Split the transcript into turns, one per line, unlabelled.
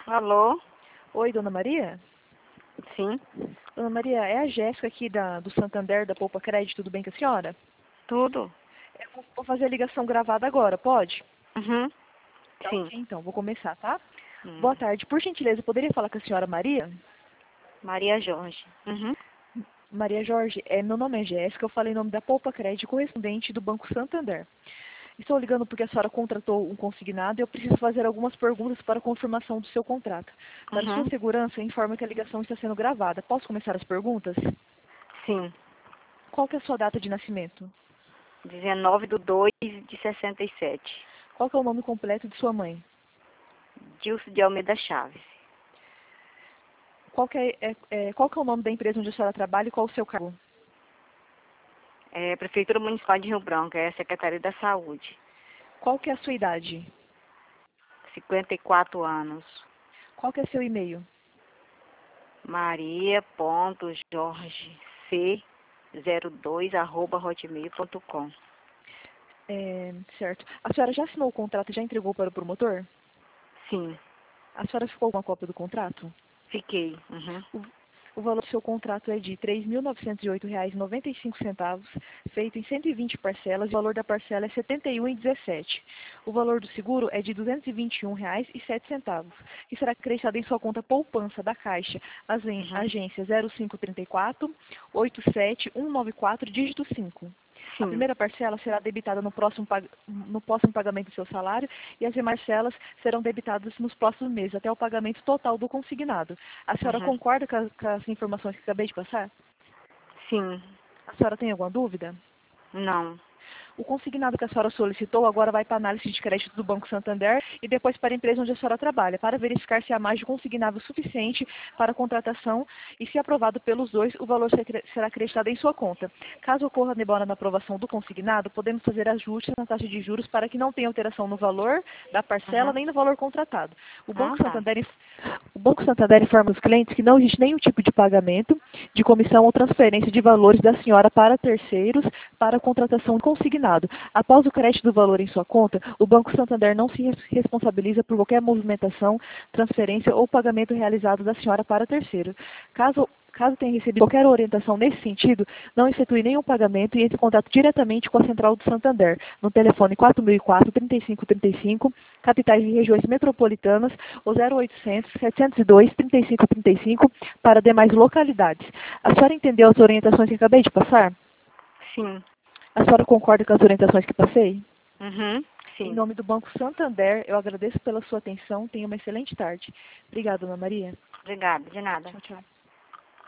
Alô?
Oi, Dona Maria?
Sim,
Dona Maria, é a Jéssica aqui do Santander, da Poupa Crédito, tudo bem com a senhora?
tudo?
Eu vou fazer a ligação gravada agora, pode?
Uhum.
Tá
Sim.
ok, então, vou começar, tá?
Hum.
Boa tarde, por gentileza, eu poderia falar com a senhora Maria?
Maria Jorge. Uhum.
Maria Jorge, meu nome é Jéssica, eu falei em nome da Poupa Crédito, correspondente do Banco Santander. Estou ligando porque a senhora contratou um consignado e eu preciso fazer algumas perguntas para confirmação do seu contrato. Para sua
Uhum.
segurança, informo que a ligação está sendo gravada. Posso começar as perguntas?
Sim.
Qual que é a sua data de nascimento?
19/2/67.
Qual que é o nome completo de sua mãe?
Dilce de Almeida Chaves.
Qual que é o nome da empresa onde a senhora trabalha e qual o seu cargo?
Prefeitura Municipal de Rio Branco, é Secretaria da Saúde.
Qual que é a sua idade?
54 anos.
Qual que é seu e-mail?
maria.jorgec02@hotmail.com.
Certo. A senhora já assinou o contrato e já entregou para o promotor?
Sim,
A senhora ficou com uma cópia do contrato?
fiquei. Uhum.
O, o valor do seu contrato é de R$ 3.908,95, feito em 120 parcelas, e o valor da parcela é R$ 71,17. O valor do seguro é de R$ 221,07, que será acrescido em sua conta poupança da Caixa,
Uhum.
agência 0534-87194, dígito 5. A
Sim.
primeira parcela será debitada no próximo pagamento do seu salário e as demais parcelas serão debitadas nos próximos meses, até o pagamento total do consignado. A senhora
Uhum.
concorda com as informações que acabei de passar?
Sim.
A senhora tem alguma dúvida?
Não.
O consignado que a senhora solicitou agora vai para a análise de crédito do Banco Santander e depois para a empresa onde a senhora trabalha, para verificar se há margem consignável suficiente para a contratação e, se aprovado pelos dois, o valor será acreditado em sua conta. Caso ocorra demora na aprovação do consignado, podemos fazer ajustes na taxa de juros para que não tenha alteração no valor da parcela
Uhum.
nem no valor contratado. O
Ah,
Banco
tá.
Santander informa os clientes que não existe nenhum tipo de pagamento, de comissão ou transferência de valores da senhora para terceiros para a contratação do consignado. Após o crédito do valor em sua conta, o Banco Santander não se responsabiliza por qualquer movimentação, transferência ou pagamento realizado da senhora para terceiro. Caso tenha recebido qualquer orientação nesse sentido, não efetue nenhum pagamento e entre em contato diretamente com a Central do Santander, no telefone 4004-3535, capitais e regiões metropolitanas, ou 0800-702-3535, para demais localidades. A senhora entendeu as orientações que acabei de passar?
Sim.
A senhora concorda com as orientações que passei?
Uhum.
Em
Sim.
nome do Banco Santander, eu agradeço pela sua atenção. Tenha uma excelente tarde. Obrigada, Dona Maria.
Obrigada, de nada.
Tchau, tchau.